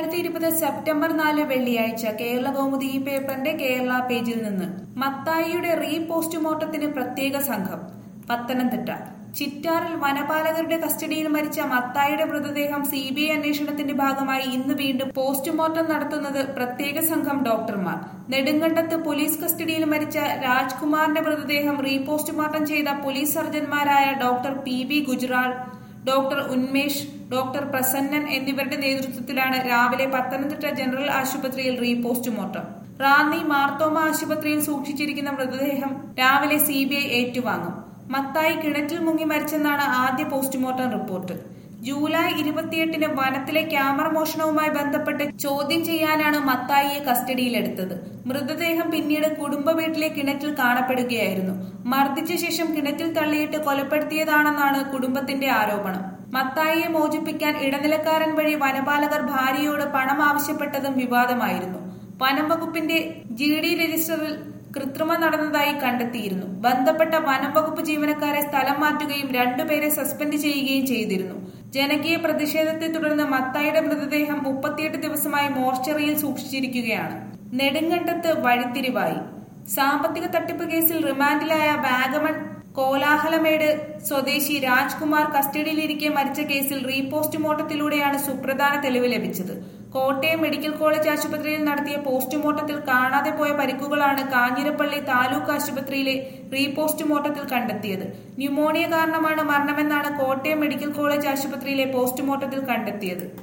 2020 September 4 വെള്ളിയാഴ്ച കേരള കൗമുദി ഈ പേപ്പറിന്റെ കേരള പേജിൽ നിന്ന് മത്തായിയുടെ റീ പോസ്റ്റ്മോർട്ടത്തിന് പ്രത്യേക സംഘം. പത്തനംതിട്ട ചിറ്റാറിൽ വനപാലകരുടെ കസ്റ്റഡിയിൽ മരിച്ച മത്തായിയുടെ മൃതദേഹം CBI അന്വേഷണത്തിന്റെ ഭാഗമായി ഇന്ന് വീണ്ടും പോസ്റ്റ്മോർട്ടം നടത്തുന്നത് പ്രത്യേക സംഘം ഡോക്ടർമാർ. നെടുങ്കണ്ടത്ത് പോലീസ് കസ്റ്റഡിയിൽ മരിച്ച രാജ്കുമാറിന്റെ മൃതദേഹം റീ പോസ്റ്റ്മോർട്ടം ചെയ്ത പോലീസ് സർജൻമാരായ doctor PB Gujral, doctor Unmesh, doctor Prasannan എന്നിവരുടെ നേതൃത്വത്തിലാണ് രാവിലെ പത്തനംതിട്ട ജനറൽ ആശുപത്രിയിൽ റീ പോസ്റ്റ്മോർട്ടം. റാന്നി മാർത്തോമ ആശുപത്രിയിൽ സൂക്ഷിച്ചിരിക്കുന്ന മൃതദേഹം രാവിലെ CBI ഏറ്റുവാങ്ങും. മത്തായി കിണറ്റിൽ മുങ്ങി മരിച്ചെന്നാണ് ആദ്യ പോസ്റ്റ്മോർട്ടം റിപ്പോർട്ട്. ജൂലൈ 28-ന് വനത്തിലെ ക്യാമറ മോഷണവുമായി ബന്ധപ്പെട്ട് ചോദ്യം ചെയ്യാനാണ് മത്തായിയെ കസ്റ്റഡിയിലെടുത്തത്. മൃതദേഹം പിന്നീട് കുടുംബ വീട്ടിലെ കിണറ്റിൽ കാണപ്പെടുകയായിരുന്നു. മർദ്ദിച്ച ശേഷം കിണറ്റിൽ തള്ളിയിട്ട് കൊലപ്പെടുത്തിയതാണെന്നാണ് കുടുംബത്തിന്റെ ആരോപണം. മത്തായിയെ മോചിപ്പിക്കാൻ ഇടനിലക്കാരൻ വഴി വനപാലകർ ഭാര്യയോട് പണം ആവശ്യപ്പെട്ടതും വിവാദമായിരുന്നു. വനം വകുപ്പിന്റെ GD രജിസ്റ്ററിൽ കൃത്രിമം നടന്നതായി കണ്ടെത്തിയിരുന്നു. ബന്ധപ്പെട്ട വനം വകുപ്പ് ജീവനക്കാരെ സ്ഥലം മാറ്റുകയും 2 പേരെ സസ്പെൻഡ് ചെയ്യുകയും ചെയ്തിരുന്നു. ജനകീയ പ്രതിഷേധത്തെ തുടർന്ന് മത്തായിയുടെ മൃതദേഹം 38 ദിവസമായി മോർച്ചറിയിൽ സൂക്ഷിച്ചിരിക്കുകയാണ്. നെടുങ്കണ്ടത്ത് വഴിത്തിരിവായി. സാമ്പത്തിക തട്ടിപ്പ് കേസിൽ റിമാൻഡിലായ വാഗമൺ കോലാഹലമേട് സ്വദേശി രാജ്കുമാർ കസ്റ്റഡിയിലിരിക്കെ മരിച്ച കേസിൽ റീ പോസ്റ്റ്മോർട്ടത്തിലൂടെയാണ് സുപ്രധാന തെളിവ് ലഭിച്ചത്. കോട്ടയം മെഡിക്കൽ കോളേജ് ആശുപത്രിയിൽ നടത്തിയ പോസ്റ്റ്മോർട്ടത്തിൽ കാണാതെ പോയ പരിക്കുകളാണ് കാഞ്ഞിരപ്പള്ളി താലൂക്ക് ആശുപത്രിയിലെ റീ പോസ്റ്റ്മോർട്ടത്തിൽ കണ്ടെത്തിയത്. ന്യൂമോണിയ കാരണമാണ് മരണമെന്നാണ് കോട്ടയം മെഡിക്കൽ കോളേജ് ആശുപത്രിയിലെ പോസ്റ്റ്മോർട്ടത്തിൽ കണ്ടെത്തിയത്.